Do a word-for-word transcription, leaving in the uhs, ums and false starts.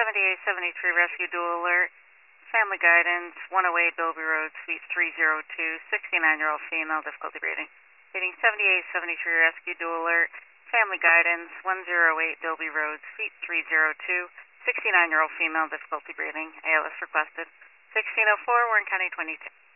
seventy-eight seventy-three Rescue Dual Alert. Family Guidance, one oh eight Dolby Road, Suite three oh two, sixty-nine-year-old female, difficulty breathing. Reading seventy-eight seventy-three Rescue Dual Alert. Family Guidance, one oh eight Dolby Road, Suite three oh two, sixty-nine-year-old female, difficulty breathing. A L S requested. sixteen oh four, Warren County twenty-two.